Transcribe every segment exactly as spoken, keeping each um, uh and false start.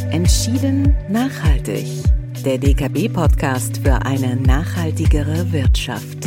Entschieden nachhaltig. Der D K B-Podcast für eine nachhaltigere Wirtschaft.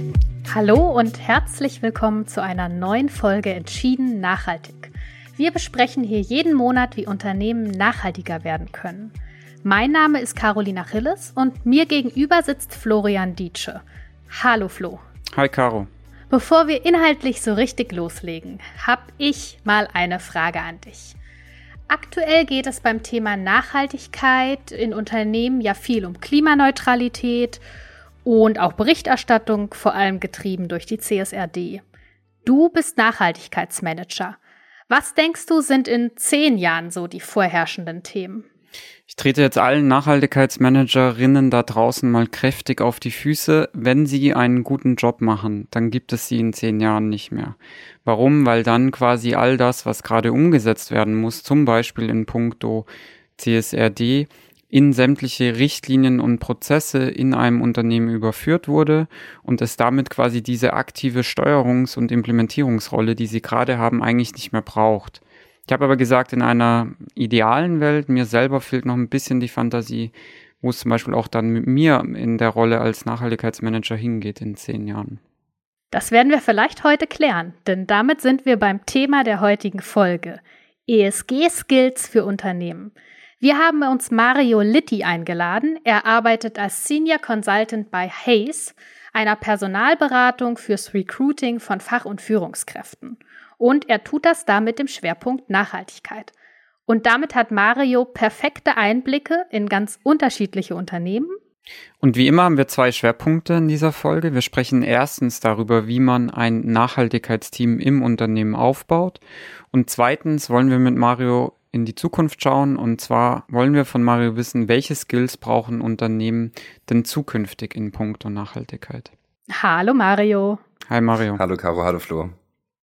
Hallo und herzlich willkommen zu einer neuen Folge Entschieden nachhaltig. Wir besprechen hier jeden Monat, wie Unternehmen nachhaltiger werden können. Mein Name ist Carolina Achilles und mir gegenüber sitzt Florian Dietsche. Hallo Flo. Hi Caro. Bevor wir inhaltlich so richtig loslegen, habe ich mal eine Frage an dich. Aktuell geht es beim Thema Nachhaltigkeit in Unternehmen ja viel um Klimaneutralität und auch Berichterstattung, vor allem getrieben durch die C S R D. Du bist Nachhaltigkeitsmanager. Was denkst du, sind in zehn Jahren so die vorherrschenden Themen? Ich trete jetzt allen Nachhaltigkeitsmanagerinnen da draußen mal kräftig auf die Füße. Wenn sie einen guten Job machen, dann gibt es sie in zehn Jahren nicht mehr. Warum? Weil dann quasi all das, was gerade umgesetzt werden muss, zum Beispiel in puncto C S R D, in sämtliche Richtlinien und Prozesse in einem Unternehmen überführt wurde und es damit quasi diese aktive Steuerungs- und Implementierungsrolle, die sie gerade haben, eigentlich nicht mehr braucht. Ich habe aber gesagt, in einer idealen Welt, mir selber fehlt noch ein bisschen die Fantasie, wo es zum Beispiel auch dann mit mir in der Rolle als Nachhaltigkeitsmanager hingeht in zehn Jahren. Das werden wir vielleicht heute klären, denn damit sind wir beim Thema der heutigen Folge: E S G-Skills für Unternehmen. Wir haben uns Mario Litti eingeladen. Er arbeitet als Senior Consultant bei Hays, einer Personalberatung fürs Recruiting von Fach- und Führungskräften. Und er tut das da mit dem Schwerpunkt Nachhaltigkeit. Und damit hat Mario perfekte Einblicke in ganz unterschiedliche Unternehmen. Und wie immer haben wir zwei Schwerpunkte in dieser Folge. Wir sprechen erstens darüber, wie man ein Nachhaltigkeitsteam im Unternehmen aufbaut. Und zweitens wollen wir mit Mario in die Zukunft schauen. Und zwar wollen wir von Mario wissen, welche Skills brauchen Unternehmen denn zukünftig in puncto Nachhaltigkeit. Hallo Mario. Hi Mario. Hallo Caro, hallo Flo.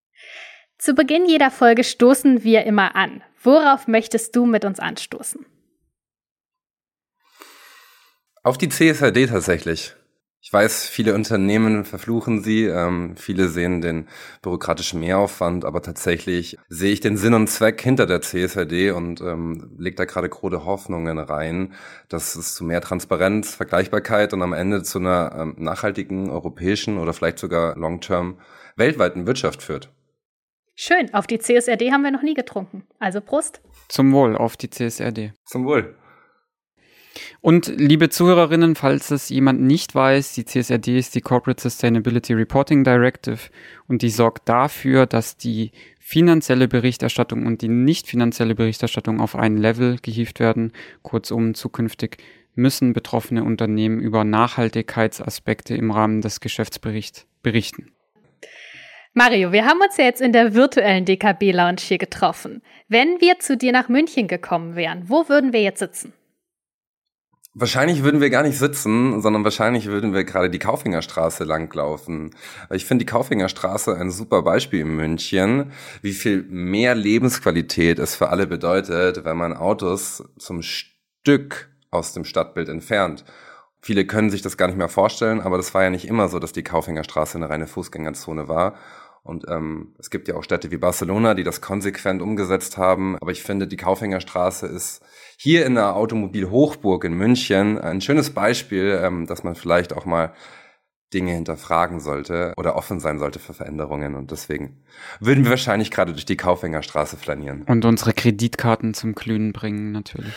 Zu Beginn jeder Folge stoßen wir immer an. Worauf möchtest du mit uns anstoßen? Auf die C S R D tatsächlich. Ich weiß, viele Unternehmen verfluchen sie, ähm, viele sehen den bürokratischen Mehraufwand, aber tatsächlich sehe ich den Sinn und Zweck hinter der C S R D und ähm, lege da gerade große Hoffnungen rein, dass es zu mehr Transparenz, Vergleichbarkeit und am Ende zu einer ähm, nachhaltigen europäischen oder vielleicht sogar long-term weltweiten Wirtschaft führt. Schön, auf die C S R D haben wir noch nie getrunken. Also Prost. Zum Wohl auf die C S R D. Zum Wohl. Und liebe Zuhörerinnen, falls es jemand nicht weiß, die C S R D ist die Corporate Sustainability Reporting Directive und die sorgt dafür, dass die finanzielle Berichterstattung und die nicht finanzielle Berichterstattung auf ein Level gehievt werden. Kurzum, zukünftig müssen betroffene Unternehmen über Nachhaltigkeitsaspekte im Rahmen des Geschäftsberichts berichten. Mario, wir haben uns ja jetzt in der virtuellen D K B-Lounge hier getroffen. Wenn wir zu dir nach München gekommen wären, wo würden wir jetzt sitzen? Wahrscheinlich würden wir gar nicht sitzen, sondern wahrscheinlich würden wir gerade die Kaufingerstraße langlaufen. Ich finde die Kaufingerstraße ein super Beispiel in München, wie viel mehr Lebensqualität es für alle bedeutet, wenn man Autos zum Stück aus dem Stadtbild entfernt. Viele können sich das gar nicht mehr vorstellen, aber das war ja nicht immer so, dass die Kaufingerstraße eine reine Fußgängerzone war. Und ähm, es gibt ja auch Städte wie Barcelona, die das konsequent umgesetzt haben. Aber ich finde, die Kaufingerstraße ist hier in der Automobilhochburg in München ein schönes Beispiel, ähm, dass man vielleicht auch mal Dinge hinterfragen sollte oder offen sein sollte für Veränderungen. Und deswegen würden wir wahrscheinlich gerade durch die Kaufingerstraße flanieren. Und unsere Kreditkarten zum Glühen bringen natürlich.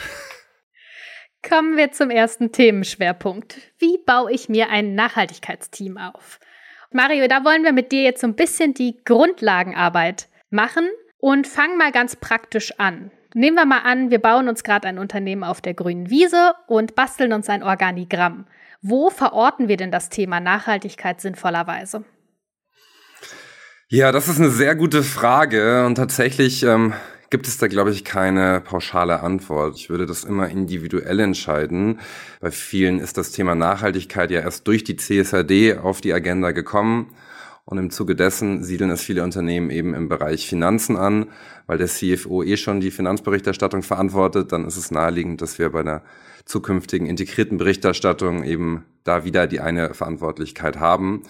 Kommen wir zum ersten Themenschwerpunkt. Wie baue ich mir ein Nachhaltigkeitsteam auf? Mario, da wollen wir mit dir jetzt so ein bisschen die Grundlagenarbeit machen und fangen mal ganz praktisch an. Nehmen wir mal an, wir bauen uns gerade ein Unternehmen auf der grünen Wiese und basteln uns ein Organigramm. Wo verorten wir denn das Thema Nachhaltigkeit sinnvollerweise? Ja, das ist eine sehr gute Frage und tatsächlich ähm, gibt es da, glaube ich, keine pauschale Antwort. Ich würde das immer individuell entscheiden. Bei vielen ist das Thema Nachhaltigkeit ja erst durch die C S R D auf die Agenda gekommen. Und im Zuge dessen siedeln es viele Unternehmen eben im Bereich Finanzen an, weil der C F O eh schon die Finanzberichterstattung verantwortet. Dann ist es naheliegend, dass wir bei der zukünftigen integrierten Berichterstattung eben da wieder die eine Verantwortlichkeit haben.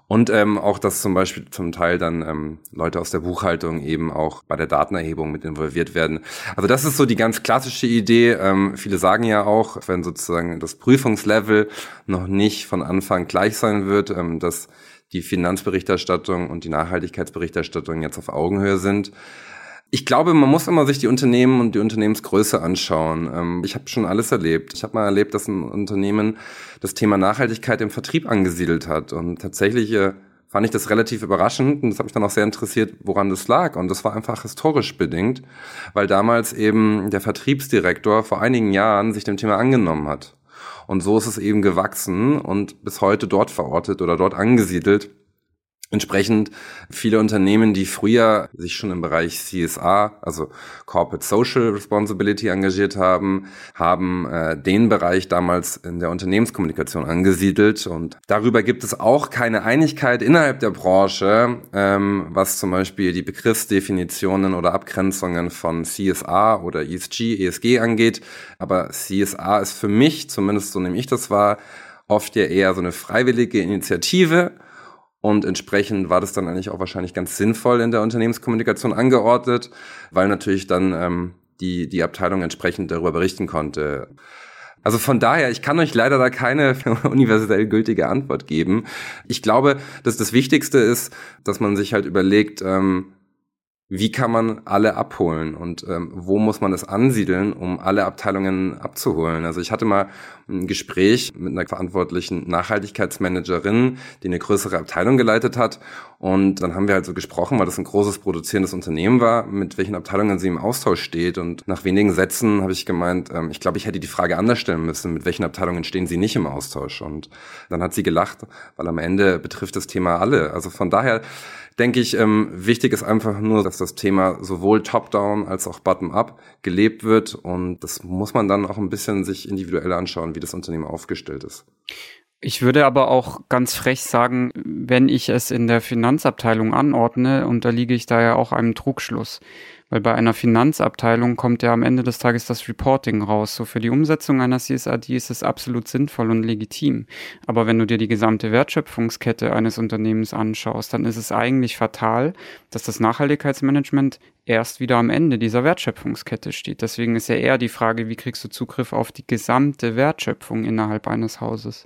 Und ähm, auch, dass zum Beispiel zum Teil dann ähm, Leute aus der Buchhaltung eben auch bei der Datenerhebung mit involviert werden. Also das ist so die ganz klassische Idee. Ähm, viele sagen ja auch, wenn sozusagen das Prüfungslevel noch nicht von Anfang gleich sein wird, ähm, dass die Finanzberichterstattung und die Nachhaltigkeitsberichterstattung jetzt auf Augenhöhe sind. Ich glaube, man muss immer sich die Unternehmen und die Unternehmensgröße anschauen. Ähm, ich habe schon alles erlebt. Ich habe mal erlebt, dass ein Unternehmen das Thema Nachhaltigkeit im Vertrieb angesiedelt hat. Und tatsächlich äh, fand ich das relativ überraschend. Und das hat mich dann auch sehr interessiert, woran das lag. Und das war einfach historisch bedingt, weil damals eben der Vertriebsdirektor vor einigen Jahren sich dem Thema angenommen hat. Und so ist es eben gewachsen und bis heute dort verortet oder dort angesiedelt. Entsprechend viele Unternehmen, die früher sich schon im Bereich C S R, also Corporate Social Responsibility, engagiert haben, haben äh, den Bereich damals in der Unternehmenskommunikation angesiedelt. Und darüber gibt es auch keine Einigkeit innerhalb der Branche, ähm, was zum Beispiel die Begriffsdefinitionen oder Abgrenzungen von C S R oder E S G, E S G angeht. Aber C S R ist für mich, zumindest so nehme ich das wahr, oft ja eher so eine freiwillige Initiative. Und entsprechend war das dann eigentlich auch wahrscheinlich ganz sinnvoll in der Unternehmenskommunikation angeordnet, weil natürlich dann ähm, die die Abteilung entsprechend darüber berichten konnte. Also von daher, ich kann euch leider da keine universell gültige Antwort geben. Ich glaube, dass das Wichtigste ist, dass man sich halt überlegt, ähm, wie kann man alle abholen und ähm, wo muss man es ansiedeln, um alle Abteilungen abzuholen. Also ich hatte mal ein Gespräch mit einer verantwortlichen Nachhaltigkeitsmanagerin, die eine größere Abteilung geleitet hat, und dann haben wir halt so gesprochen, weil das ein großes produzierendes Unternehmen war, mit welchen Abteilungen sie im Austausch steht, und nach wenigen Sätzen habe ich gemeint, ähm, ich glaube, ich hätte die Frage anders stellen müssen, mit welchen Abteilungen stehen sie nicht im Austausch, und dann hat sie gelacht, weil am Ende betrifft das Thema alle. Also von daher denke ich, ähm, wichtig ist einfach nur, dass das Thema sowohl top-down als auch bottom-up gelebt wird, und das muss man dann auch ein bisschen sich individuell anschauen, wie das Unternehmen aufgestellt ist. Ich würde aber auch ganz frech sagen, wenn ich es in der Finanzabteilung anordne, unterliege ich da ja auch einem Trugschluss. Weil bei einer Finanzabteilung kommt ja am Ende des Tages das Reporting raus. So für die Umsetzung einer C S R D ist es absolut sinnvoll und legitim. Aber wenn du dir die gesamte Wertschöpfungskette eines Unternehmens anschaust, dann ist es eigentlich fatal, dass das Nachhaltigkeitsmanagement erst wieder am Ende dieser Wertschöpfungskette steht. Deswegen ist ja eher die Frage, wie kriegst du Zugriff auf die gesamte Wertschöpfung innerhalb eines Hauses?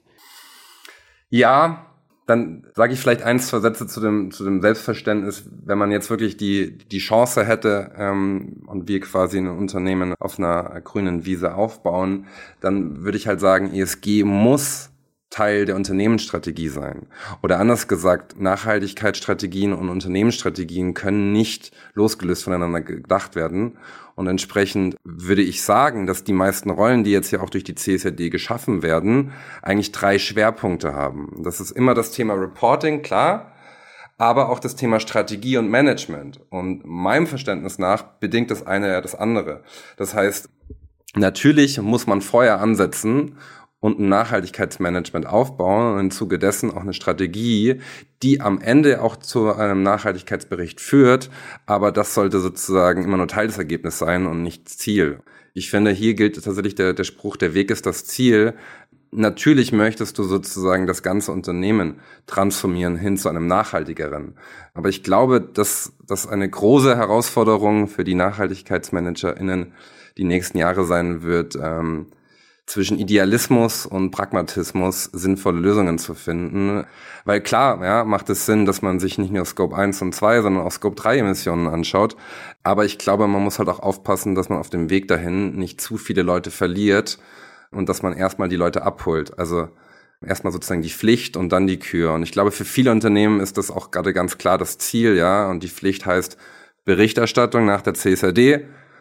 Ja, dann sage ich vielleicht ein, zwei Sätze zu dem zu dem Selbstverständnis. Wenn man jetzt wirklich die die Chance hätte ähm, und wir quasi ein Unternehmen auf einer grünen Wiese aufbauen, dann würde ich halt sagen, E S G muss Teil der Unternehmensstrategie sein. Oder anders gesagt, Nachhaltigkeitsstrategien und Unternehmensstrategien können nicht losgelöst voneinander gedacht werden. Und entsprechend würde ich sagen, dass die meisten Rollen, die jetzt ja auch durch die C S R D geschaffen werden, eigentlich drei Schwerpunkte haben. Das ist immer das Thema Reporting, klar, aber auch das Thema Strategie und Management. Und meinem Verständnis nach bedingt das eine ja das andere. Das heißt, natürlich muss man vorher ansetzen und ein Nachhaltigkeitsmanagement aufbauen und im Zuge dessen auch eine Strategie, die am Ende auch zu einem Nachhaltigkeitsbericht führt, aber das sollte sozusagen immer nur Teil des Ergebnisses sein und nicht Ziel. Ich finde, hier gilt tatsächlich der, der Spruch, der Weg ist das Ziel. Natürlich möchtest du sozusagen das ganze Unternehmen transformieren hin zu einem nachhaltigeren. Aber ich glaube, dass das eine große Herausforderung für die NachhaltigkeitsmanagerInnen die nächsten Jahre sein wird, ähm, zwischen Idealismus und Pragmatismus sinnvolle Lösungen zu finden. Weil klar, ja, macht es Sinn, dass man sich nicht nur Scope eins und zwei, sondern auch Scope drei Emissionen anschaut. Aber ich glaube, man muss halt auch aufpassen, dass man auf dem Weg dahin nicht zu viele Leute verliert und dass man erstmal die Leute abholt. Also erstmal sozusagen die Pflicht und dann die Kür. Und ich glaube, für viele Unternehmen ist das auch gerade ganz klar das Ziel, ja. Und die Pflicht heißt Berichterstattung nach der C S R D.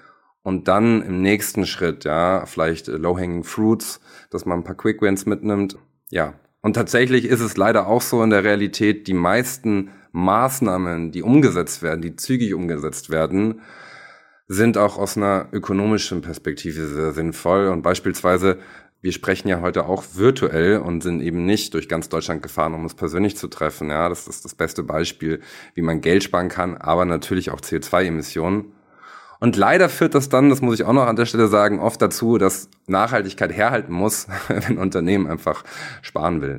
Und dann im nächsten Schritt, ja, vielleicht low-hanging fruits, dass man ein paar Quick Wins mitnimmt. Ja, und tatsächlich ist es leider auch so in der Realität, die meisten Maßnahmen, die umgesetzt werden, die zügig umgesetzt werden, sind auch aus einer ökonomischen Perspektive sehr sinnvoll. Und beispielsweise, wir sprechen ja heute auch virtuell und sind eben nicht durch ganz Deutschland gefahren, um uns persönlich zu treffen. Ja, das ist das beste Beispiel, wie man Geld sparen kann, aber natürlich auch C O zwei Emissionen. Und leider führt das dann, das muss ich auch noch an der Stelle sagen, oft dazu, dass Nachhaltigkeit herhalten muss, wenn ein Unternehmen einfach sparen will.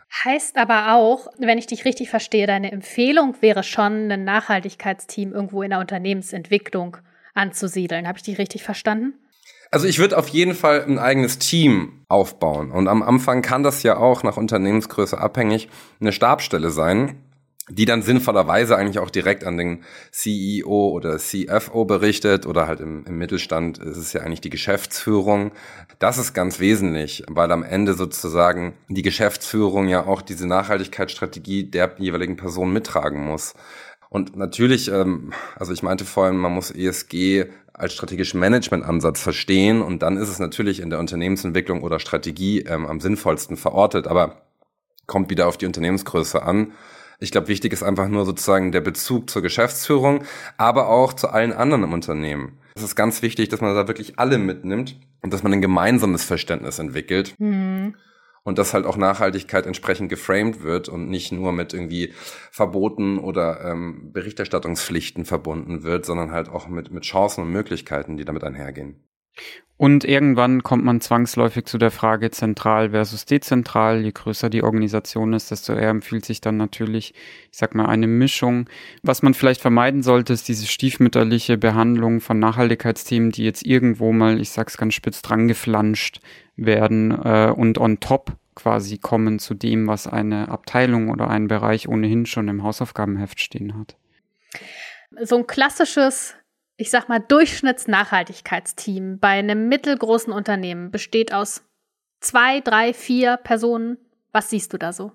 Heißt aber auch, wenn ich dich richtig verstehe, deine Empfehlung wäre schon, ein Nachhaltigkeitsteam irgendwo in der Unternehmensentwicklung anzusiedeln. Habe ich dich richtig verstanden? Also ich würde auf jeden Fall ein eigenes Team aufbauen. Und am Anfang kann das ja auch nach Unternehmensgröße abhängig eine Stabsstelle sein, die dann sinnvollerweise eigentlich auch direkt an den C E O oder C F O berichtet oder halt im, im Mittelstand ist es ja eigentlich die Geschäftsführung. Das ist ganz wesentlich, weil am Ende sozusagen die Geschäftsführung ja auch diese Nachhaltigkeitsstrategie der jeweiligen Person mittragen muss. Und natürlich, ähm, also ich meinte vorhin, man muss E S G als strategischen Managementansatz verstehen und dann ist es natürlich in der Unternehmensentwicklung oder Strategie ähm, am sinnvollsten verortet, aber kommt wieder auf die Unternehmensgröße an. Ich glaube, wichtig ist einfach nur sozusagen der Bezug zur Geschäftsführung, aber auch zu allen anderen im Unternehmen. Es ist ganz wichtig, dass man da wirklich alle mitnimmt und dass man ein gemeinsames Verständnis entwickelt. Mhm. Und dass halt auch Nachhaltigkeit entsprechend geframed wird und nicht nur mit irgendwie Verboten oder ähm, Berichterstattungspflichten verbunden wird, sondern halt auch mit, mit Chancen und Möglichkeiten, die damit einhergehen. Und irgendwann kommt man zwangsläufig zu der Frage zentral versus dezentral. Je größer die Organisation ist, desto eher empfiehlt sich dann natürlich, ich sag mal, eine Mischung. Was man vielleicht vermeiden sollte, ist diese stiefmütterliche Behandlung von Nachhaltigkeitsthemen, die jetzt irgendwo mal, ich sag's ganz spitz, drangeflanscht werden äh, und on top quasi kommen zu dem, was eine Abteilung oder ein Bereich ohnehin schon im Hausaufgabenheft stehen hat. So ein klassisches, ich sag mal, Durchschnittsnachhaltigkeitsteam bei einem mittelgroßen Unternehmen besteht aus zwei, drei, vier Personen. Was siehst du da so?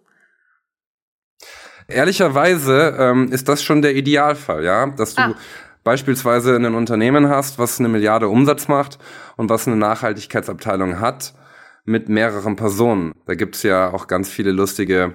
Ehrlicherweise ähm, ist das schon der Idealfall, ja, dass du ah. beispielsweise ein Unternehmen hast, was eine Milliarde Umsatz macht und was eine Nachhaltigkeitsabteilung hat mit mehreren Personen. Da gibt's ja auch ganz viele lustige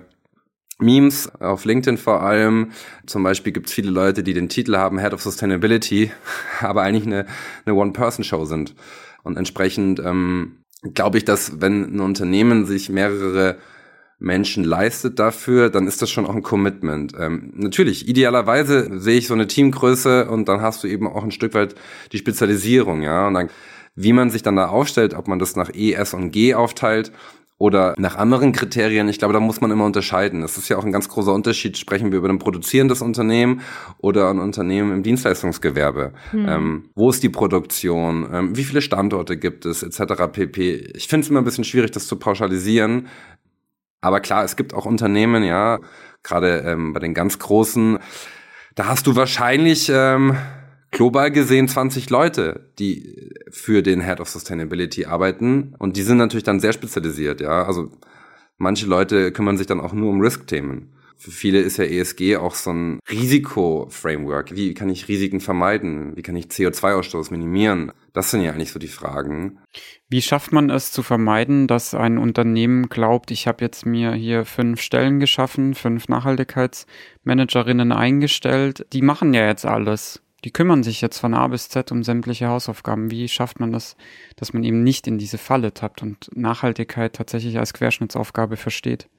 Memes, auf LinkedIn vor allem. Zum Beispiel gibt's viele Leute, die den Titel haben Head of Sustainability, aber eigentlich eine, eine One-Person-Show sind. Und entsprechend ähm, glaube ich, dass wenn ein Unternehmen sich mehrere Menschen leistet dafür, dann ist das schon auch ein Commitment. Ähm, natürlich, idealerweise sehe ich so eine Teamgröße und dann hast du eben auch ein Stück weit die Spezialisierung, ja. Und dann, wie man sich dann da aufstellt, ob man das nach E, S und G aufteilt oder nach anderen Kriterien, ich glaube, da muss man immer unterscheiden. Das ist ja auch ein ganz großer Unterschied, sprechen wir über ein produzierendes Unternehmen oder ein Unternehmen im Dienstleistungsgewerbe. Hm. Ähm, wo ist die Produktion? Ähm, wie viele Standorte gibt es? Etc. pp. Ich finde es immer ein bisschen schwierig, das zu pauschalisieren. Aber klar, es gibt auch Unternehmen, ja, gerade ähm, bei den ganz Großen, da hast du wahrscheinlich ähm, global gesehen zwanzig Leute, die für den Head of Sustainability arbeiten und die sind natürlich dann sehr spezialisiert, ja, also manche Leute kümmern sich dann auch nur um Risk-Themen. Für viele ist ja E S G auch so ein Risiko-Framework. Wie kann ich Risiken vermeiden? Wie kann ich C O zwei Ausstoß minimieren? Das sind ja eigentlich so die Fragen. Wie schafft man es zu vermeiden, dass ein Unternehmen glaubt, ich habe jetzt mir hier fünf Stellen geschaffen, fünf Nachhaltigkeitsmanagerinnen eingestellt, die machen ja jetzt alles. Die kümmern sich jetzt von A bis Z um sämtliche Hausaufgaben. Wie schafft man das, dass man eben nicht in diese Falle tappt und Nachhaltigkeit tatsächlich als Querschnittsaufgabe versteht?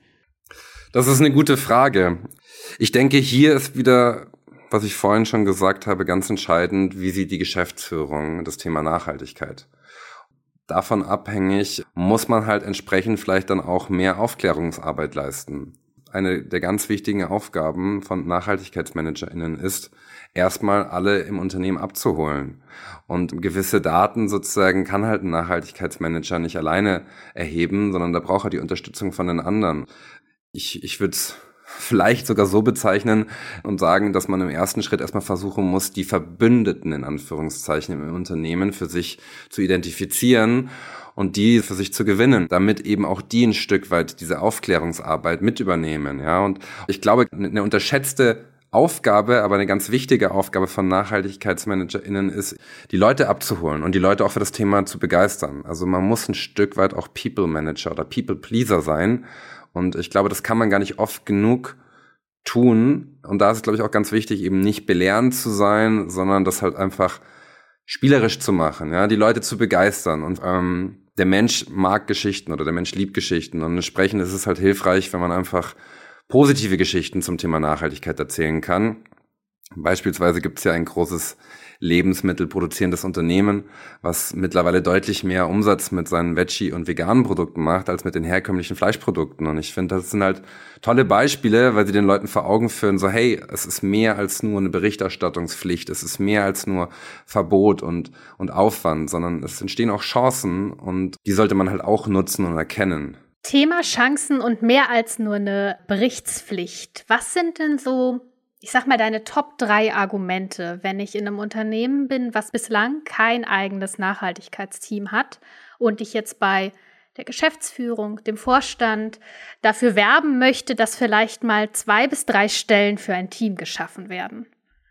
Das ist eine gute Frage. Ich denke, hier ist wieder, was ich vorhin schon gesagt habe, ganz entscheidend, wie sieht die Geschäftsführung das Thema Nachhaltigkeit. Davon abhängig muss man halt entsprechend vielleicht dann auch mehr Aufklärungsarbeit leisten. Eine der ganz wichtigen Aufgaben von NachhaltigkeitsmanagerInnen ist, erstmal alle im Unternehmen abzuholen. Und gewisse Daten sozusagen kann halt ein Nachhaltigkeitsmanager nicht alleine erheben, sondern da braucht er die Unterstützung von den anderen. Ich, ich würde es vielleicht sogar so bezeichnen und sagen, dass man im ersten Schritt erstmal versuchen muss, die Verbündeten in Anführungszeichen im Unternehmen für sich zu identifizieren und die für sich zu gewinnen, damit eben auch die ein Stück weit diese Aufklärungsarbeit mit übernehmen. Ja, und ich glaube, eine unterschätzte Aufgabe, aber eine ganz wichtige Aufgabe von NachhaltigkeitsmanagerInnen ist, die Leute abzuholen und die Leute auch für das Thema zu begeistern. Also man muss ein Stück weit auch People Manager oder People Pleaser sein. Und ich glaube, das kann man gar nicht oft genug tun. Und da ist es, glaube ich, auch ganz wichtig, eben nicht belehrend zu sein, sondern das halt einfach spielerisch zu machen, ja, die Leute zu begeistern. Und ähm, der Mensch mag Geschichten oder der Mensch liebt Geschichten. Und entsprechend ist es halt hilfreich, wenn man einfach positive Geschichten zum Thema Nachhaltigkeit erzählen kann. Beispielsweise gibt es ja ein großes lebensmittelproduzierendes Unternehmen, was mittlerweile deutlich mehr Umsatz mit seinen Veggie- und veganen Produkten macht, als mit den herkömmlichen Fleischprodukten. Und ich finde, das sind halt tolle Beispiele, weil sie den Leuten vor Augen führen, so hey, es ist mehr als nur eine Berichterstattungspflicht, es ist mehr als nur Verbot und, und Aufwand, sondern es entstehen auch Chancen und die sollte man halt auch nutzen und erkennen. Thema Chancen und mehr als nur eine Berichtspflicht. Was sind denn so, ich sag mal, deine Top drei Argumente, wenn ich in einem Unternehmen bin, was bislang kein eigenes Nachhaltigkeitsteam hat und ich jetzt bei der Geschäftsführung, dem Vorstand dafür werben möchte, dass vielleicht mal zwei bis drei Stellen für ein Team geschaffen werden?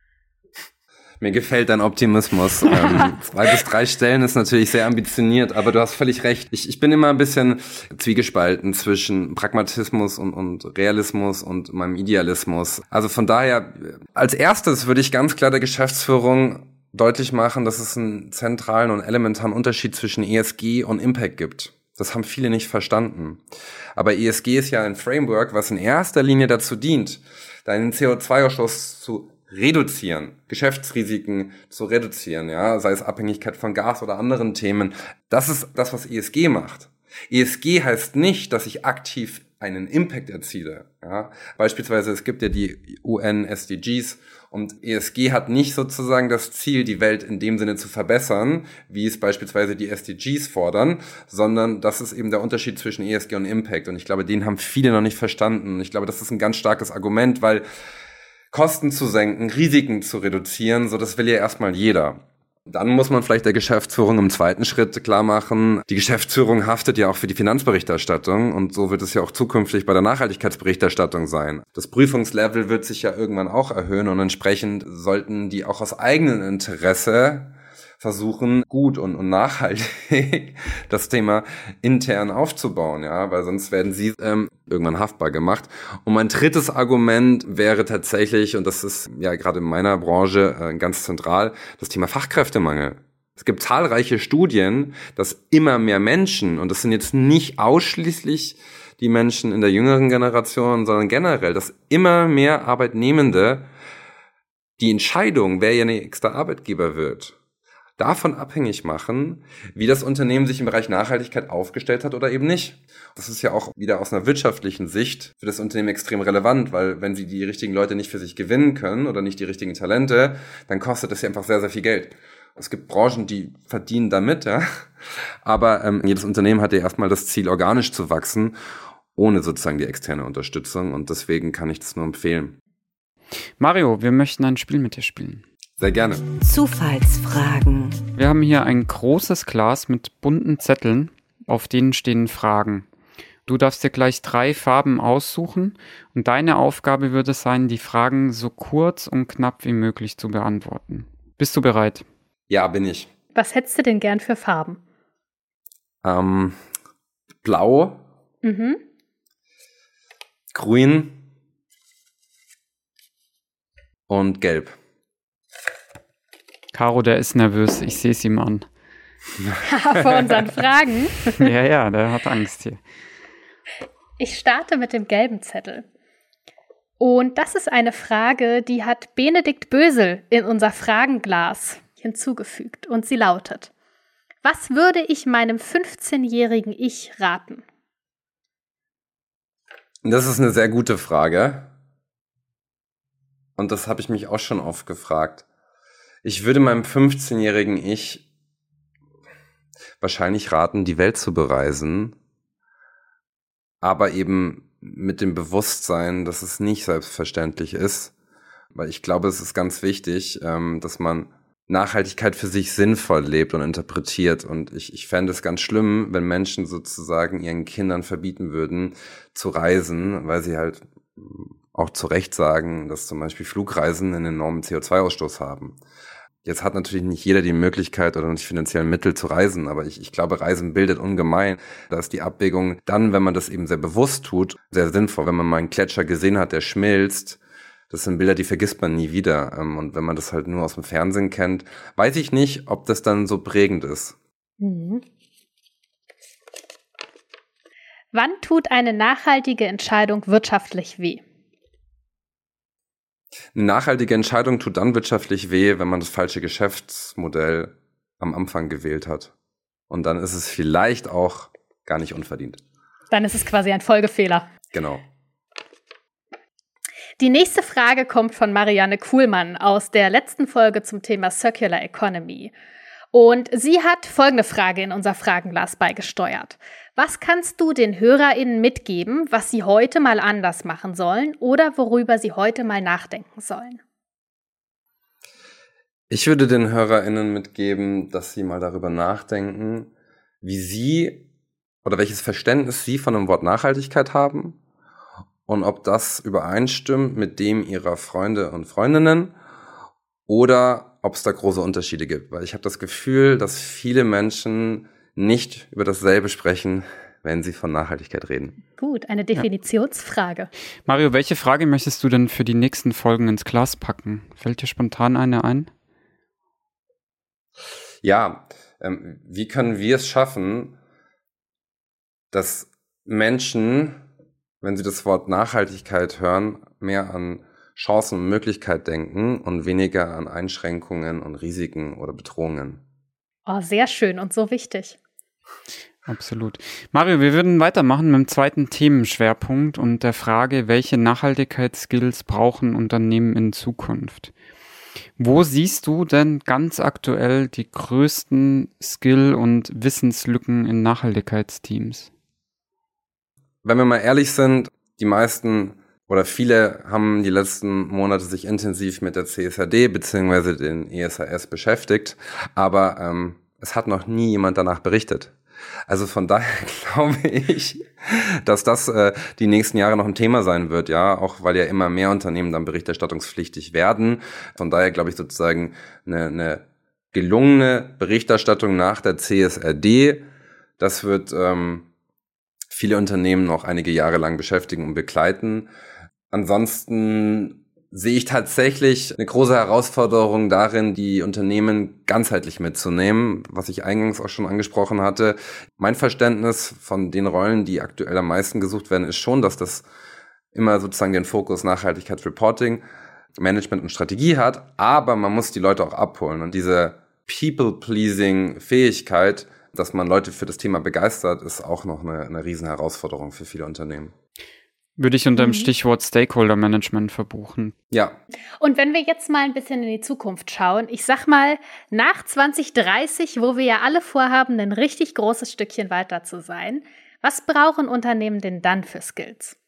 Mir gefällt dein Optimismus. ähm, zwei bis drei Stellen ist natürlich sehr ambitioniert, aber du hast völlig recht. Ich, ich bin immer ein bisschen zwiegespalten zwischen Pragmatismus und, und Realismus und meinem Idealismus. Also von daher, als erstes würde ich ganz klar der Geschäftsführung deutlich machen, dass es einen zentralen und elementaren Unterschied zwischen E S G und Impact gibt. Das haben viele nicht verstanden. Aber E S G ist ja ein Framework, was in erster Linie dazu dient, deinen C O zwei Ausstoß zu reduzieren, Geschäftsrisiken zu reduzieren, ja, sei es Abhängigkeit von Gas oder anderen Themen. Das ist das, was E S G macht. E S G heißt nicht, dass ich aktiv einen Impact erziele, ja. Beispielsweise, es gibt ja die U N S D Gs und E S G hat nicht sozusagen das Ziel, die Welt in dem Sinne zu verbessern, wie es beispielsweise die S D Gs fordern, sondern das ist eben der Unterschied zwischen E S G und Impact und ich glaube, den haben viele noch nicht verstanden und ich glaube, das ist ein ganz starkes Argument, weil Kosten zu senken, Risiken zu reduzieren, so das will ja erstmal jeder. Dann muss man vielleicht der Geschäftsführung im zweiten Schritt klar machen, die Geschäftsführung haftet ja auch für die Finanzberichterstattung und so wird es ja auch zukünftig bei der Nachhaltigkeitsberichterstattung sein. Das Prüfungslevel wird sich ja irgendwann auch erhöhen und entsprechend sollten die auch aus eigenem Interesse versuchen, gut und, und nachhaltig das Thema intern aufzubauen, ja, weil sonst werden sie ähm, irgendwann haftbar gemacht. Und mein drittes Argument wäre tatsächlich, und das ist ja gerade in meiner Branche äh, ganz zentral, das Thema Fachkräftemangel. Es gibt zahlreiche Studien, dass immer mehr Menschen, und das sind jetzt nicht ausschließlich die Menschen in der jüngeren Generation, sondern generell, dass immer mehr Arbeitnehmende die Entscheidung, wer ihr nächster Arbeitgeber wird, davon abhängig machen, wie das Unternehmen sich im Bereich Nachhaltigkeit aufgestellt hat oder eben nicht. Das ist ja auch wieder aus einer wirtschaftlichen Sicht für das Unternehmen extrem relevant, weil wenn sie die richtigen Leute nicht für sich gewinnen können oder nicht die richtigen Talente, dann kostet das ja einfach sehr, sehr viel Geld. Es gibt Branchen, die verdienen damit, ja, aber ähm, jedes Unternehmen hat ja erstmal das Ziel, organisch zu wachsen, ohne sozusagen die externe Unterstützung und deswegen kann ich das nur empfehlen. Mario, wir möchten ein Spiel mit dir spielen. Sehr gerne. Zufallsfragen. Wir haben hier ein großes Glas mit bunten Zetteln, auf denen stehen Fragen. Du darfst dir gleich drei Farben aussuchen und deine Aufgabe wird es sein, die Fragen so kurz und knapp wie möglich zu beantworten. Bist du bereit? Ja, bin ich. Was hättest du denn gern für Farben? Ähm, Blau, Mhm. Grün und Gelb. Caro, der ist nervös, ich sehe es ihm an. Vor unseren Fragen. Ja, ja, der hat Angst hier. Ich starte mit dem gelben Zettel. Und das ist eine Frage, die hat Benedikt Bösel in unser Fragenglas hinzugefügt. Und sie lautet: Was würde ich meinem fünfzehnjährigen Ich raten? Das ist eine sehr gute Frage. Und das habe ich mich auch schon oft gefragt. Ich würde meinem fünfzehnjährigen Ich wahrscheinlich raten, die Welt zu bereisen, aber eben mit dem Bewusstsein, dass es nicht selbstverständlich ist, weil ich glaube, es ist ganz wichtig, dass man Nachhaltigkeit für sich sinnvoll lebt und interpretiert und ich, ich fände es ganz schlimm, wenn Menschen sozusagen ihren Kindern verbieten würden, zu reisen, weil sie halt auch zu Recht sagen, dass zum Beispiel Flugreisen einen enormen C O zwei Ausstoß haben. Jetzt hat natürlich nicht jeder die Möglichkeit oder die finanziellen Mittel zu reisen, aber ich, ich glaube, Reisen bildet ungemein. Da ist die Abwägung dann, wenn man das eben sehr bewusst tut, sehr sinnvoll. Wenn man mal einen Gletscher gesehen hat, der schmilzt, das sind Bilder, die vergisst man nie wieder. Und wenn man das halt nur aus dem Fernsehen kennt, weiß ich nicht, ob das dann so prägend ist. Mhm. Wann tut eine nachhaltige Entscheidung wirtschaftlich weh? Eine nachhaltige Entscheidung tut dann wirtschaftlich weh, wenn man das falsche Geschäftsmodell am Anfang gewählt hat. Und dann ist es vielleicht auch gar nicht unverdient. Dann ist es quasi ein Folgefehler. Genau. Die nächste Frage kommt von Marianne Kuhlmann aus der letzten Folge zum Thema Circular Economy. Und sie hat folgende Frage in unser Fragenglas beigesteuert. Was kannst du den HörerInnen mitgeben, was sie heute mal anders machen sollen oder worüber sie heute mal nachdenken sollen? Ich würde den HörerInnen mitgeben, dass sie mal darüber nachdenken, wie sie oder welches Verständnis sie von dem Wort Nachhaltigkeit haben und ob das übereinstimmt mit dem ihrer Freunde und Freundinnen oder ob es da große Unterschiede gibt. Weil ich habe das Gefühl, dass viele Menschen nicht über dasselbe sprechen, wenn sie von Nachhaltigkeit reden. Gut, eine Definitionsfrage. Ja. Mario, welche Frage möchtest du denn für die nächsten Folgen ins Glas packen? Fällt dir spontan eine ein? Ja, ähm, wie können wir es schaffen, dass Menschen, wenn sie das Wort Nachhaltigkeit hören, mehr an Chancen und Möglichkeit denken und weniger an Einschränkungen und Risiken oder Bedrohungen. Oh, sehr schön und so wichtig. Absolut. Mario, wir würden weitermachen mit dem zweiten Themenschwerpunkt und der Frage, welche Nachhaltigkeitsskills brauchen Unternehmen in Zukunft? Wo siehst du denn ganz aktuell die größten Skill- und Wissenslücken in Nachhaltigkeitsteams? Wenn wir mal ehrlich sind, die meisten oder viele haben die letzten Monate sich intensiv mit der C S R D bzw. den E S R S beschäftigt, aber ähm, es hat noch nie jemand danach berichtet. Also von daher glaube ich, dass das äh, die nächsten Jahre noch ein Thema sein wird, ja, auch weil ja immer mehr Unternehmen dann berichterstattungspflichtig werden. Von daher glaube ich sozusagen eine, eine gelungene Berichterstattung nach der C S R D, das wird ähm, viele Unternehmen noch einige Jahre lang beschäftigen und begleiten. Ansonsten sehe ich tatsächlich eine große Herausforderung darin, die Unternehmen ganzheitlich mitzunehmen, was ich eingangs auch schon angesprochen hatte. Mein Verständnis von den Rollen, die aktuell am meisten gesucht werden, ist schon, dass das immer sozusagen den Fokus Nachhaltigkeitsreporting, Management und Strategie hat, aber man muss die Leute auch abholen. Und diese People-Pleasing-Fähigkeit, dass man Leute für das Thema begeistert, ist auch noch eine, eine riesen Herausforderung für viele Unternehmen. Würde ich unter dem Mhm. Stichwort Stakeholder-Management verbuchen. Ja. Und wenn wir jetzt mal ein bisschen in die Zukunft schauen, ich sag mal, nach zwanzig dreißig, wo wir ja alle vorhaben, ein richtig großes Stückchen weiter zu sein, was brauchen Unternehmen denn dann für Skills?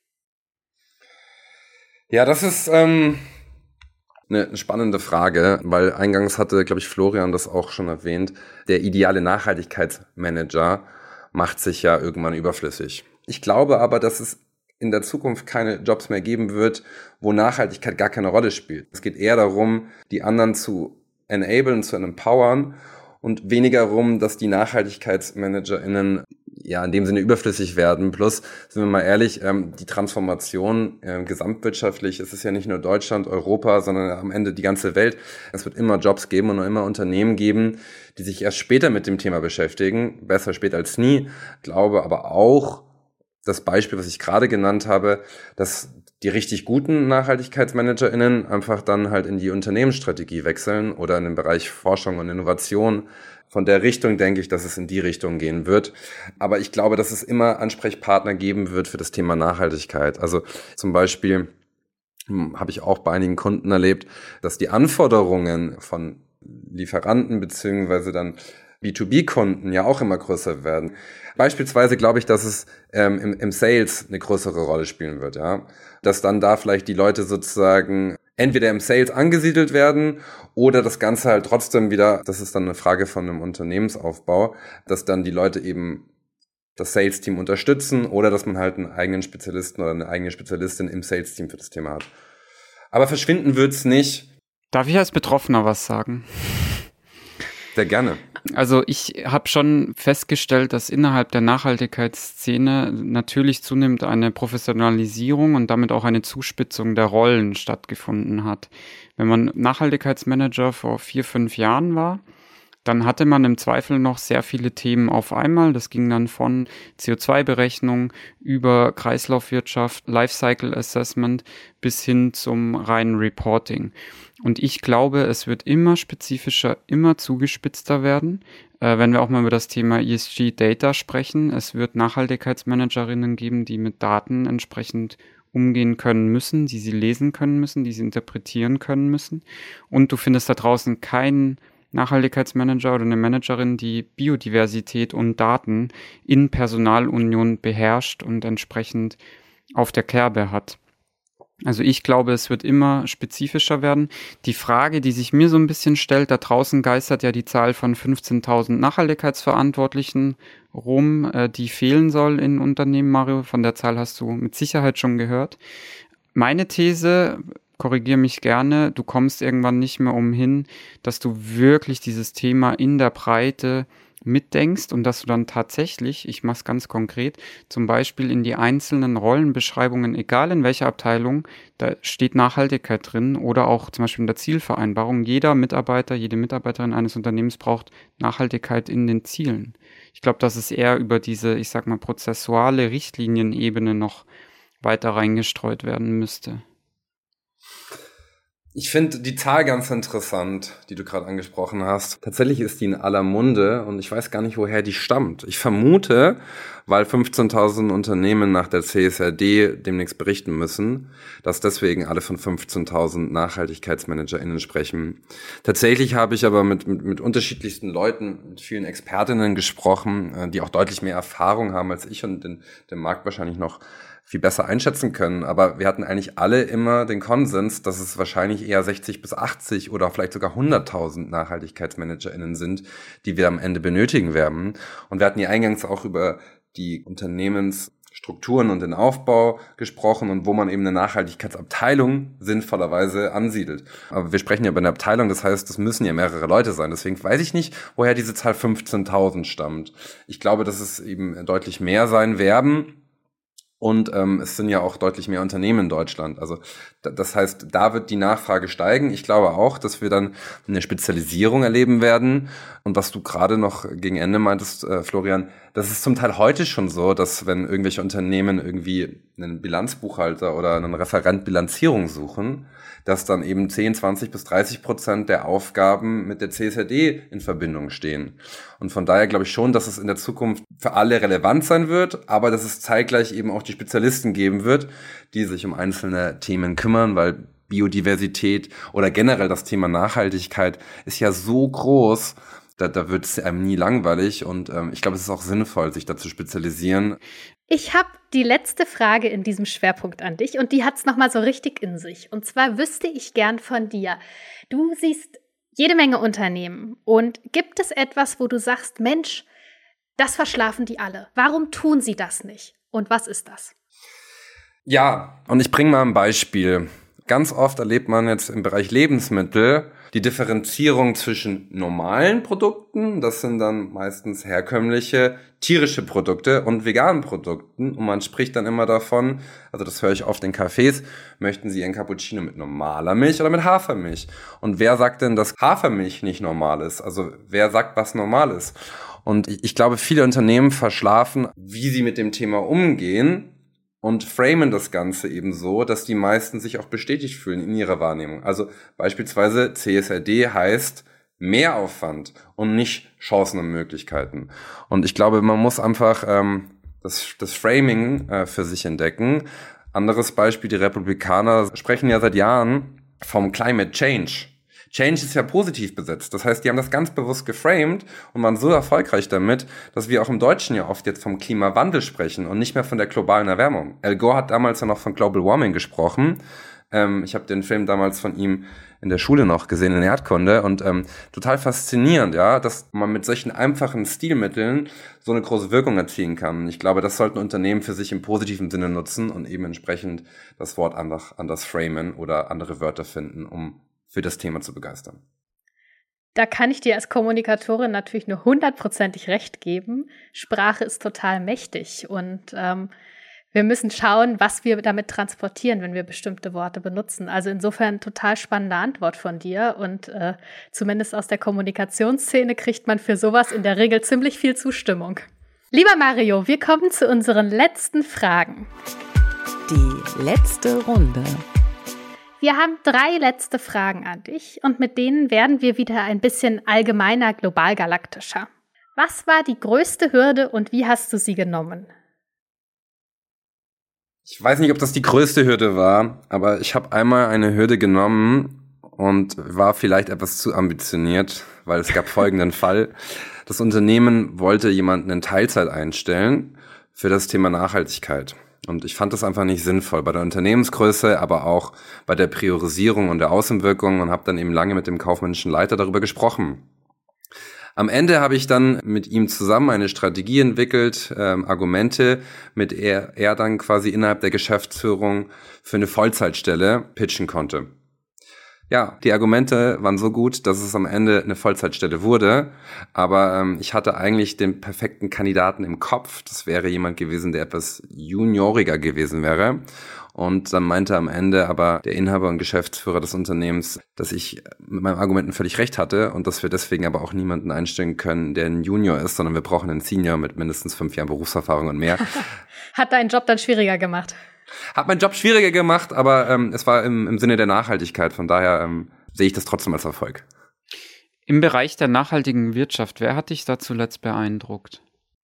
Ja, das ist ähm, eine, eine spannende Frage, weil eingangs hatte, glaube ich, Florian das auch schon erwähnt, der ideale Nachhaltigkeitsmanager macht sich ja irgendwann überflüssig. Ich glaube aber, dass es in der Zukunft keine Jobs mehr geben wird, wo Nachhaltigkeit gar keine Rolle spielt. Es geht eher darum, die anderen zu enablen, zu empowern und weniger darum, dass die NachhaltigkeitsmanagerInnen ja in dem Sinne überflüssig werden. Plus, sind wir mal ehrlich, ähm, die Transformation äh, gesamtwirtschaftlich, es ist ja nicht nur Deutschland, Europa, sondern am Ende die ganze Welt. Es wird immer Jobs geben und noch immer Unternehmen geben, die sich erst später mit dem Thema beschäftigen. Besser spät als nie. Ich glaube aber auch, das Beispiel, was ich gerade genannt habe, dass die richtig guten NachhaltigkeitsmanagerInnen einfach dann halt in die Unternehmensstrategie wechseln oder in den Bereich Forschung und Innovation. Von der Richtung denke ich, dass es in die Richtung gehen wird. Aber ich glaube, dass es immer Ansprechpartner geben wird für das Thema Nachhaltigkeit. Also zum Beispiel hm, habe ich auch bei einigen Kunden erlebt, dass die Anforderungen von Lieferanten beziehungsweise dann B zwei B-Kunden ja auch immer größer werden. Beispielsweise glaube ich, dass es ähm, im, im Sales eine größere Rolle spielen wird, ja. Dass dann da vielleicht die Leute sozusagen entweder im Sales angesiedelt werden oder das Ganze halt trotzdem wieder, das ist dann eine Frage von einem Unternehmensaufbau, dass dann die Leute eben das Sales-Team unterstützen oder dass man halt einen eigenen Spezialisten oder eine eigene Spezialistin im Sales-Team für das Thema hat. Aber verschwinden wird's nicht. Darf ich als Betroffener was sagen? Sehr gerne. Also ich habe schon festgestellt, dass innerhalb der Nachhaltigkeitsszene natürlich zunehmend eine Professionalisierung und damit auch eine Zuspitzung der Rollen stattgefunden hat. Wenn man Nachhaltigkeitsmanager vor vier, fünf Jahren war, Dann hatte man im Zweifel noch sehr viele Themen auf einmal. Das ging dann von C O zwei Berechnung über Kreislaufwirtschaft, Lifecycle Assessment bis hin zum reinen Reporting. Und ich glaube, es wird immer spezifischer, immer zugespitzter werden. Äh, wenn wir auch mal über das Thema E S G Data sprechen, es wird Nachhaltigkeitsmanagerinnen geben, die mit Daten entsprechend umgehen können müssen, die sie lesen können müssen, die sie interpretieren können müssen. Und du findest da draußen keinen Nachhaltigkeitsmanager oder eine Managerin, die Biodiversität und Daten in Personalunion beherrscht und entsprechend auf der Kerbe hat. Also ich glaube, es wird immer spezifischer werden. Die Frage, die sich mir so ein bisschen stellt, da draußen geistert ja die Zahl von fünfzehntausend Nachhaltigkeitsverantwortlichen rum, äh, die fehlen soll in Unternehmen, Mario. Von der Zahl hast du mit Sicherheit schon gehört. Meine These, korrigiere mich gerne, du kommst irgendwann nicht mehr umhin, dass du wirklich dieses Thema in der Breite mitdenkst und dass du dann tatsächlich, ich mache es ganz konkret, zum Beispiel in die einzelnen Rollenbeschreibungen, egal in welcher Abteilung, da steht Nachhaltigkeit drin oder auch zum Beispiel in der Zielvereinbarung, jeder Mitarbeiter, jede Mitarbeiterin eines Unternehmens braucht Nachhaltigkeit in den Zielen. Ich glaube, dass es eher über diese, ich sag mal, prozessuale Richtlinienebene noch weiter reingestreut werden müsste. Ich finde die Zahl ganz interessant, die du gerade angesprochen hast. Tatsächlich ist die in aller Munde und ich weiß gar nicht, woher die stammt. Ich vermute, weil fünfzehntausend Unternehmen nach der C S R D demnächst berichten müssen, dass deswegen alle von fünfzehntausend NachhaltigkeitsmanagerInnen sprechen. Tatsächlich habe ich aber mit, mit, mit unterschiedlichsten Leuten, mit vielen Expertinnen gesprochen, die auch deutlich mehr Erfahrung haben als ich und den, den Markt wahrscheinlich noch viel besser einschätzen können. Aber wir hatten eigentlich alle immer den Konsens, dass es wahrscheinlich eher sechzig bis achtzig oder vielleicht sogar hunderttausend NachhaltigkeitsmanagerInnen sind, die wir am Ende benötigen werden. Und wir hatten ja eingangs auch über die Unternehmensstrukturen und den Aufbau gesprochen und wo man eben eine Nachhaltigkeitsabteilung sinnvollerweise ansiedelt. Aber wir sprechen ja über eine Abteilung, das heißt, es müssen ja mehrere Leute sein. Deswegen weiß ich nicht, woher diese Zahl fünfzehntausend stammt. Ich glaube, dass es eben deutlich mehr sein werden. Und ähm, es sind ja auch deutlich mehr Unternehmen in Deutschland. Also d- das heißt, da wird die Nachfrage steigen. Ich glaube auch, dass wir dann eine Spezialisierung erleben werden. Und was du gerade noch gegen Ende meintest, äh, Florian, das ist zum Teil heute schon so, dass wenn irgendwelche Unternehmen irgendwie einen Bilanzbuchhalter oder einen Referent Bilanzierung suchen, dass dann eben zehn, zwanzig bis dreißig Prozent der Aufgaben mit der C S R D in Verbindung stehen. Und von daher glaube ich schon, dass es in der Zukunft für alle relevant sein wird, aber dass es zeitgleich eben auch die Spezialisten geben wird, die sich um einzelne Themen kümmern, weil Biodiversität oder generell das Thema Nachhaltigkeit ist ja so groß, da, da wird es einem nie langweilig und ähm, ich glaube, es ist auch sinnvoll, sich da zu spezialisieren. Ich habe die letzte Frage in diesem Schwerpunkt an dich und die hat es nochmal so richtig in sich. Und zwar wüsste ich gern von dir, du siehst jede Menge Unternehmen und gibt es etwas, wo du sagst, Mensch, das verschlafen die alle. Warum tun sie das nicht? Und was ist das? Ja, und ich bringe mal ein Beispiel. Ganz oft erlebt man jetzt im Bereich Lebensmittel die Differenzierung zwischen normalen Produkten, das sind dann meistens herkömmliche tierische Produkte, und veganen Produkten. Und man spricht dann immer davon, also das höre ich oft in Cafés, möchten Sie Ihren Cappuccino mit normaler Milch oder mit Hafermilch? Und wer sagt denn, dass Hafermilch nicht normal ist? Also wer sagt, was normal ist? Und ich glaube, viele Unternehmen verschlafen, wie sie mit dem Thema umgehen, und framen das Ganze eben so, dass die meisten sich auch bestätigt fühlen in ihrer Wahrnehmung. Also beispielsweise C S R D heißt Mehraufwand und nicht Chancen und Möglichkeiten. Und ich glaube, man muss einfach ähm, das, das Framing äh, für sich entdecken. Anderes Beispiel, die Republikaner sprechen ja seit Jahren vom Climate Change. Change ist ja positiv besetzt. Das heißt, die haben das ganz bewusst geframed und waren so erfolgreich damit, dass wir auch im Deutschen ja oft jetzt vom Klimawandel sprechen und nicht mehr von der globalen Erwärmung. Al Gore hat damals ja noch von Global Warming gesprochen. Ähm, ich habe den Film damals von ihm in der Schule noch gesehen, in Erdkunde, und ähm, total faszinierend, ja, dass man mit solchen einfachen Stilmitteln so eine große Wirkung erzielen kann. Ich glaube, das sollten Unternehmen für sich im positiven Sinne nutzen und eben entsprechend das Wort anders, anders framen oder andere Wörter finden, um für das Thema zu begeistern. Da kann ich dir als Kommunikatorin natürlich nur hundertprozentig recht geben. Sprache ist total mächtig und ähm, wir müssen schauen, was wir damit transportieren, wenn wir bestimmte Worte benutzen. Also insofern total spannende Antwort von dir. Und äh, zumindest aus der Kommunikationsszene kriegt man für sowas in der Regel ziemlich viel Zustimmung. Lieber Mario, wir kommen zu unseren letzten Fragen. Die letzte Runde. Wir haben drei letzte Fragen an dich und mit denen werden wir wieder ein bisschen allgemeiner, global galaktischer. Was war die größte Hürde und wie hast du sie genommen? Ich weiß nicht, ob das die größte Hürde war, aber ich habe einmal eine Hürde genommen und war vielleicht etwas zu ambitioniert, weil es gab folgenden Fall. Das Unternehmen wollte jemanden in Teilzeit einstellen für das Thema Nachhaltigkeit. Und ich fand das einfach nicht sinnvoll bei der Unternehmensgröße, aber auch bei der Priorisierung und der Außenwirkung und habe dann eben lange mit dem kaufmännischen Leiter darüber gesprochen. Am Ende habe ich dann mit ihm zusammen eine Strategie entwickelt, ähm, Argumente, mit der er dann quasi innerhalb der Geschäftsführung für eine Vollzeitstelle pitchen konnte. Ja, die Argumente waren so gut, dass es am Ende eine Vollzeitstelle wurde, aber ähm, ich hatte eigentlich den perfekten Kandidaten im Kopf. Das wäre jemand gewesen, der etwas junioriger gewesen wäre. Und dann meinte am Ende aber der Inhaber und Geschäftsführer des Unternehmens, dass ich mit meinen Argumenten völlig recht hatte und dass wir deswegen aber auch niemanden einstellen können, der ein Junior ist, sondern wir brauchen einen Senior mit mindestens fünf Jahren Berufserfahrung und mehr. Hat deinen Job dann schwieriger gemacht? Hat meinen Job schwieriger gemacht, aber ähm, es war im, im Sinne der Nachhaltigkeit. Von daher ähm, sehe ich das trotzdem als Erfolg. Im Bereich der nachhaltigen Wirtschaft, wer hat dich da zuletzt beeindruckt?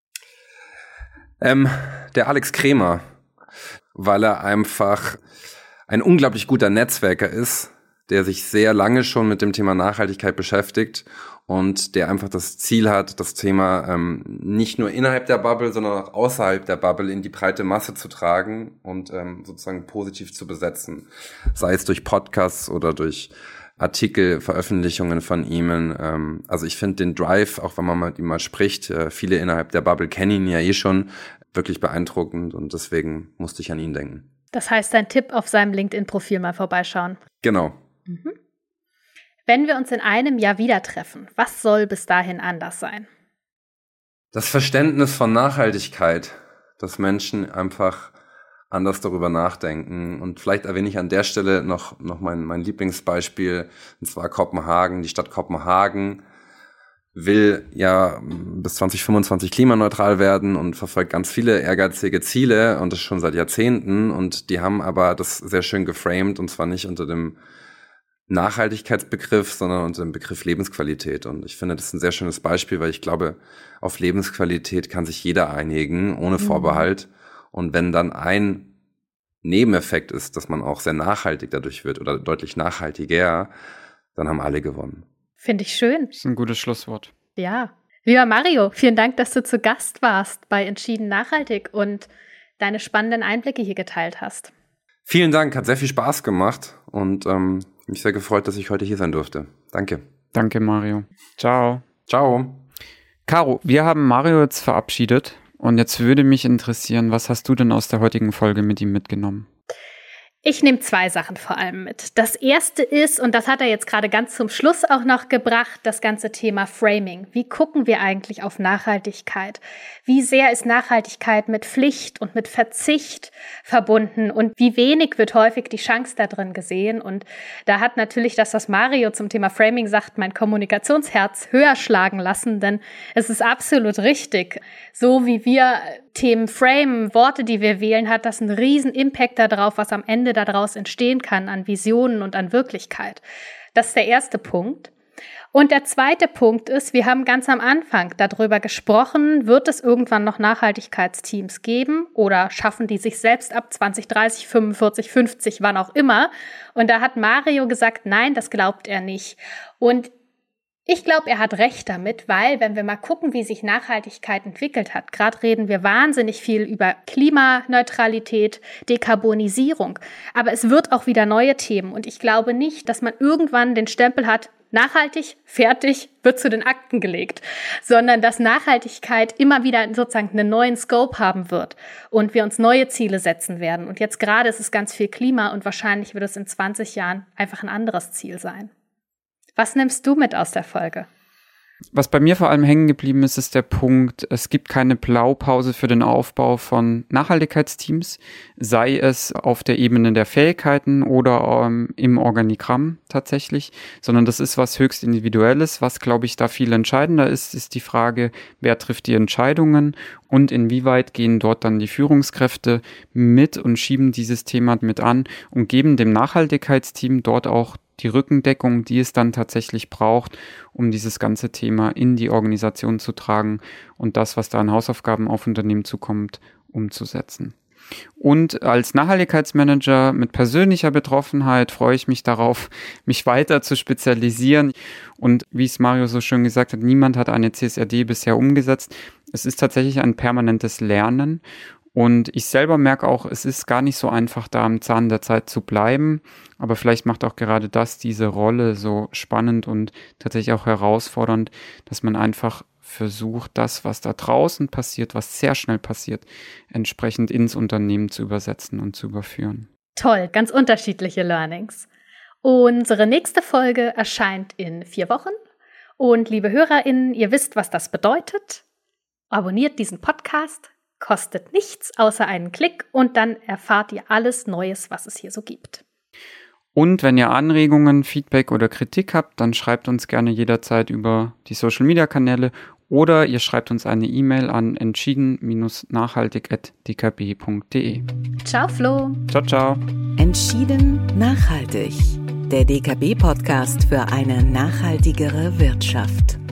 Ähm, der Alex Kremer, weil er einfach ein unglaublich guter Netzwerker ist, der sich sehr lange schon mit dem Thema Nachhaltigkeit beschäftigt und der einfach das Ziel hat, das Thema ähm, nicht nur innerhalb der Bubble, sondern auch außerhalb der Bubble in die breite Masse zu tragen und ähm, sozusagen positiv zu besetzen. Sei es durch Podcasts oder durch Artikel, Veröffentlichungen von ihm. Ähm, also ich finde den Drive, auch wenn man mit ihm mal spricht, äh, viele innerhalb der Bubble kennen ihn ja eh schon, wirklich beeindruckend und deswegen musste ich an ihn denken. Das heißt, dein Tipp auf seinem LinkedIn-Profil mal vorbeischauen. Genau. Mhm. Wenn wir uns in einem Jahr wieder treffen, was soll bis dahin anders sein? Das Verständnis von Nachhaltigkeit, dass Menschen einfach anders darüber nachdenken. Und vielleicht erwähne ich an der Stelle noch, noch mein, mein Lieblingsbeispiel, und zwar Kopenhagen. Die Stadt Kopenhagen will ja bis zwanzig fünfundzwanzig klimaneutral werden und verfolgt ganz viele ehrgeizige Ziele und das schon seit Jahrzehnten. Und die haben aber das sehr schön geframed und zwar nicht unter dem Nachhaltigkeitsbegriff, sondern unter dem Begriff Lebensqualität. Und ich finde, das ist ein sehr schönes Beispiel, weil ich glaube, auf Lebensqualität kann sich jeder einigen, ohne Vorbehalt. Und wenn dann ein Nebeneffekt ist, dass man auch sehr nachhaltig dadurch wird oder deutlich nachhaltiger, dann haben alle gewonnen. Finde ich schön. Das ist ein gutes Schlusswort. Ja. Lieber Mario, vielen Dank, dass du zu Gast warst bei Entschieden Nachhaltig und deine spannenden Einblicke hier geteilt hast. Vielen Dank, hat sehr viel Spaß gemacht und ähm, mich sehr gefreut, dass ich heute hier sein durfte. Danke. Danke, Mario. Ciao. Ciao. Caro, wir haben Mario jetzt verabschiedet und jetzt würde mich interessieren, was hast du denn aus der heutigen Folge mit ihm mitgenommen? Ich nehme zwei Sachen vor allem mit. Das erste ist, und das hat er jetzt gerade ganz zum Schluss auch noch gebracht, das ganze Thema Framing. Wie gucken wir eigentlich auf Nachhaltigkeit? Wie sehr ist Nachhaltigkeit mit Pflicht und mit Verzicht verbunden? Und wie wenig wird häufig die Chance da drin gesehen? Und da hat natürlich das, was Mario zum Thema Framing sagt, mein Kommunikationsherz höher schlagen lassen, denn es ist absolut richtig. So wie wir Themen framen, Worte, die wir wählen, hat das einen riesen Impact darauf, was am Ende daraus entstehen kann an Visionen und an Wirklichkeit. Das ist der erste Punkt. Und der zweite Punkt ist, wir haben ganz am Anfang darüber gesprochen, wird es irgendwann noch Nachhaltigkeitsteams geben oder schaffen die sich selbst ab zwanzig, dreißig, fünfundvierzig, fünfzig, wann auch immer. Und da hat Mario gesagt, nein, das glaubt er nicht. Und ich glaube, er hat recht damit, weil, wenn wir mal gucken, wie sich Nachhaltigkeit entwickelt hat, gerade reden wir wahnsinnig viel über Klimaneutralität, Dekarbonisierung, aber es wird auch wieder neue Themen und ich glaube nicht, dass man irgendwann den Stempel hat, nachhaltig, fertig, wird zu den Akten gelegt, sondern dass Nachhaltigkeit immer wieder sozusagen einen neuen Scope haben wird und wir uns neue Ziele setzen werden. Und jetzt gerade ist es ganz viel Klima und wahrscheinlich wird es in zwanzig Jahren einfach ein anderes Ziel sein. Was nimmst du mit aus der Folge? Was bei mir vor allem hängen geblieben ist, ist der Punkt, es gibt keine Blaupause für den Aufbau von Nachhaltigkeitsteams, sei es auf der Ebene der Fähigkeiten oder ähm, im Organigramm tatsächlich, sondern das ist was höchst Individuelles. Was, glaube ich, da viel entscheidender ist, ist die Frage, wer trifft die Entscheidungen und inwieweit gehen dort dann die Führungskräfte mit und schieben dieses Thema mit an und geben dem Nachhaltigkeitsteam dort auch die Rückendeckung, die es dann tatsächlich braucht, um dieses ganze Thema in die Organisation zu tragen und das, was da an Hausaufgaben auf Unternehmen zukommt, umzusetzen. Und als Nachhaltigkeitsmanager mit persönlicher Betroffenheit freue ich mich darauf, mich weiter zu spezialisieren. Und wie es Mario so schön gesagt hat, niemand hat eine C S R D bisher umgesetzt. Es ist tatsächlich ein permanentes Lernen. Und ich selber merke auch, es ist gar nicht so einfach, da am Zahn der Zeit zu bleiben. Aber vielleicht macht auch gerade das diese Rolle so spannend und tatsächlich auch herausfordernd, dass man einfach versucht, das, was da draußen passiert, was sehr schnell passiert, entsprechend ins Unternehmen zu übersetzen und zu überführen. Toll, ganz unterschiedliche Learnings. Unsere nächste Folge erscheint in vier Wochen. Und liebe HörerInnen, ihr wisst, was das bedeutet. Abonniert diesen Podcast. Kostet nichts außer einen Klick und dann erfahrt ihr alles Neues, was es hier so gibt. Und wenn ihr Anregungen, Feedback oder Kritik habt, dann schreibt uns gerne jederzeit über die Social-Media-Kanäle oder ihr schreibt uns eine E-Mail an entschieden nachhaltig at d k b punkt d e. Ciao Flo. Ciao, ciao. Entschieden nachhaltig. Der D K B-Podcast für eine nachhaltigere Wirtschaft.